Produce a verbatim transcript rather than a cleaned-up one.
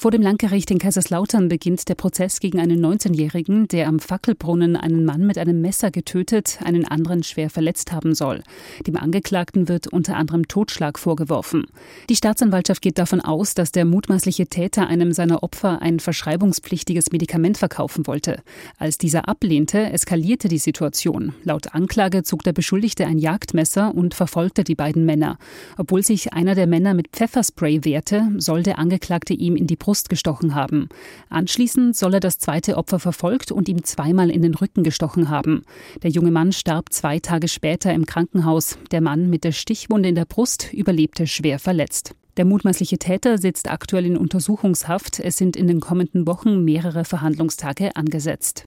Vor dem Landgericht in Kaiserslautern beginnt der Prozess gegen einen neunzehnjährigen, der am Fackelbrunnen einen Mann mit einem Messer getötet, einen anderen schwer verletzt haben soll. Dem Angeklagten wird unter anderem Totschlag vorgeworfen. Die Staatsanwaltschaft geht davon aus, dass der mutmaßliche Täter einem seiner Opfer ein verschreibungspflichtiges Medikament verkaufen wollte. Als dieser ablehnte, eskalierte die Situation. Laut Anklage zog der Beschuldigte ein Jagdmesser und verfolgte die beiden Männer. Obwohl sich einer der Männer mit Pfefferspray wehrte, soll der Angeklagte ihm in die Brust gestochen haben. Anschließend soll er das zweite Opfer verfolgt und ihm zweimal in den Rücken gestochen haben. Der junge Mann starb zwei Tage später im Krankenhaus. Der Mann mit der Stichwunde in der Brust überlebte schwer verletzt. Der mutmaßliche Täter sitzt aktuell in Untersuchungshaft. Es sind in den kommenden Wochen mehrere Verhandlungstage angesetzt.